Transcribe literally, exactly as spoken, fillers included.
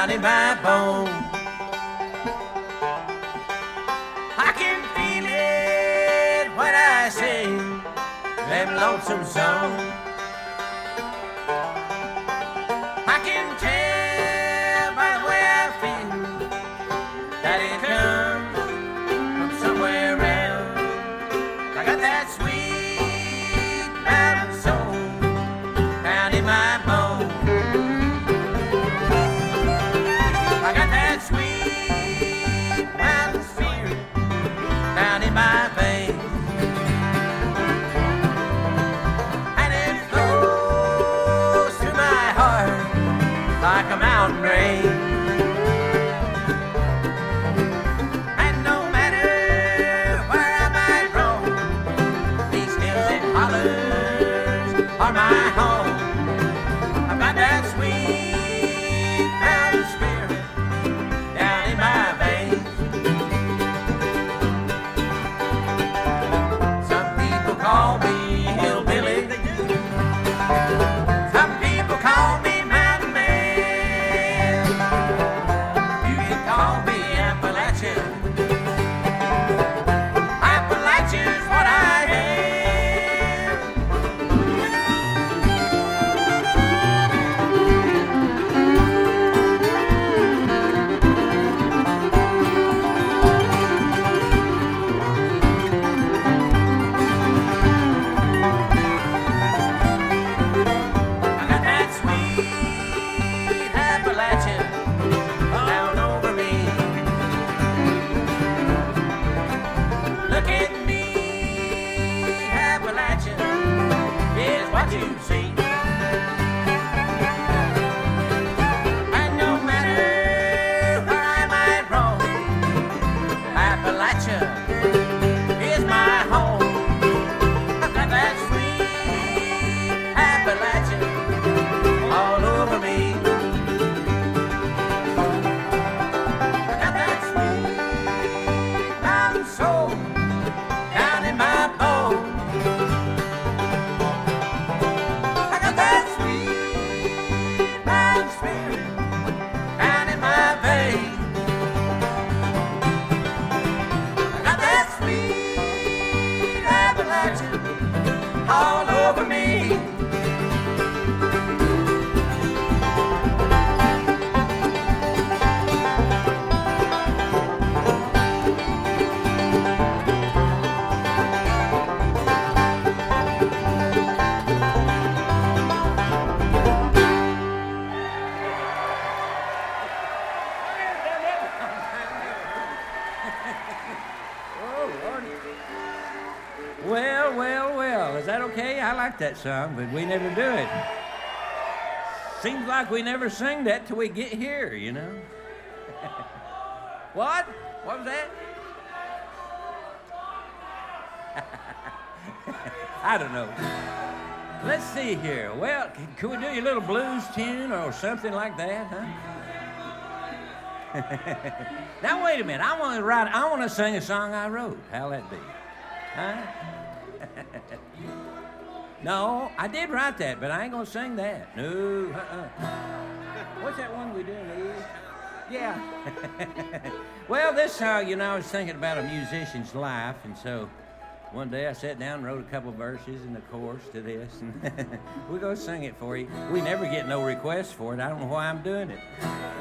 down in my bones. I can feel it when I sing them lonesome songs. I can tell by the way I feel that it comes from somewhere else. I got that sweet mountain soul down in my bones. I got that sweet mountain spirit down in my veins. And it flows through my heart like a mountain rain. And no matter where I might roam, these hills and hollers are my home. I've got that sweet mountain spirit down in my veins. Some people call me hillbilly. Some people call me mountain man. You can call me Appalachian. Appalachian's what I am. I got that sweet Appalachian down over me. Look at me, Appalachian is what you see. And no matter where I might roam, Appalachia is my home. I've got that sweet Appalachian all over me. I got that sweet mountain soul down in my bones. I got that sweet mountain spirit down in my veins. I got that sweet Appalachian all over me. Well, well, well. Is that okay? I like that song, but we never do it. Seems like we never sing that till we get here, you know? What? What was that? I don't know. Let's see here. Well, c- could we do your little blues tune or something like that, huh? Now, wait a minute. I want to write, I want to sing a song I wrote. How'll that be? Huh? No, I did write that, but I ain't gonna sing that. No, uh-uh. What's that one we doing, Lee? Yeah. Well, this song, you know, I was thinking about a musician's life, and so one day I sat down and wrote a couple verses and the chorus to this, and we're gonna sing it for you. We never get no requests for it. I don't know why I'm doing it.